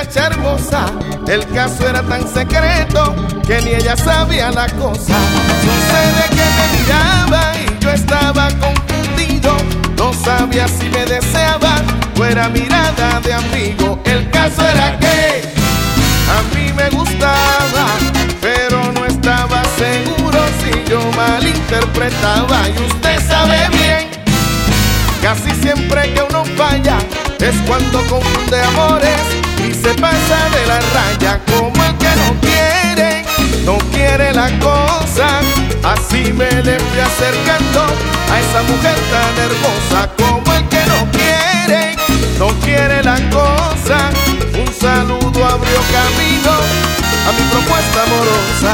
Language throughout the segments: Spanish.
muchacha hermosa. El caso era tan secreto que ni ella sabía la cosa. Sucede que me miraba y yo estaba confundido. No sabía si me deseaba o era mirada de amigo. El caso era que a mí me gustaba, pero no estaba seguro si yo malinterpretaba. Y usted sabe bien, casi siempre que uno falla es cuando confunde amores y se pasa de la raya. Como el que no quiere la cosa. Así me le fui acercando a esa mujer tan hermosa. Como el que no quiere la cosa. Un saludo abrió camino a mi propuesta amorosa.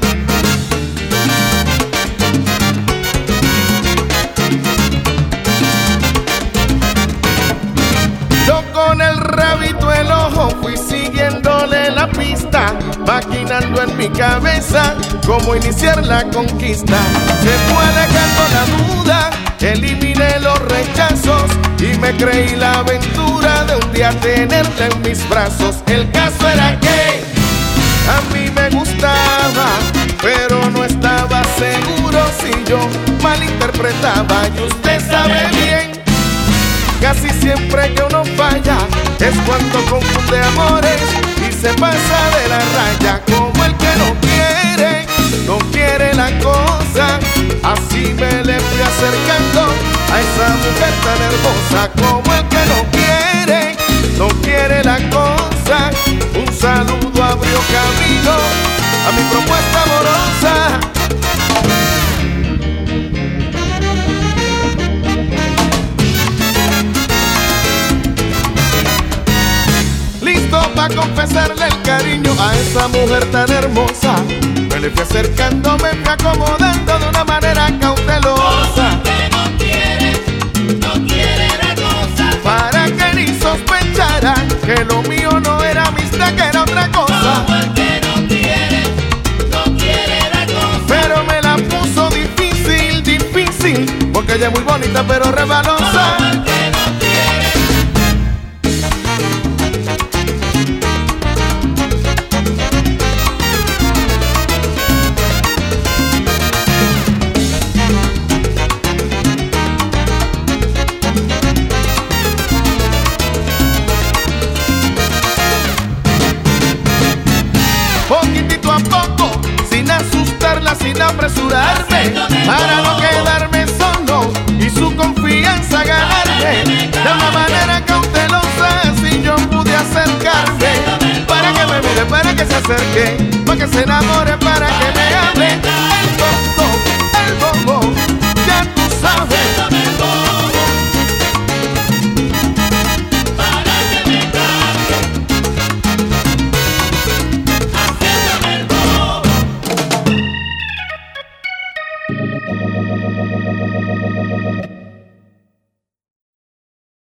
Yo con el rabito el ojo fui siguiéndole la pista, maquinando en mi cabeza cómo iniciar la conquista. Se fue alejando la duda, eliminé los rechazos y me creí la aventura de un día tenerla en mis brazos. El caso era que a mí me gustaba, pero no estaba seguro si yo malinterpretaba. Y usted sabe bien, casi siempre que uno falla es cuando confunde amores y se pasa de la raya. Como el que no quiere la cosa. Así me le fui acercando a esa mujer tan hermosa. Como el que no quiere la cosa. Un saludo abrió camino a mi propuesta amorosa. Pa' confesarle el cariño a esa mujer tan hermosa. Me le fui acercando, me fui acomodando de una manera cautelosa. No quiere la cosa. Para que ni sospechara que lo mío no era amistad, que era otra cosa. Como el que no quiere la cosa. Pero me la puso difícil, porque ella es muy bonita pero rebalosa. Como el que no quiere. Poquitito a poco, sin asustarla, sin apresurarme, para no quedarme solo y su confianza ganarme. De una manera cautelosa, así yo pude acercarme, para que me mire, para que se acerque, para que se enamore.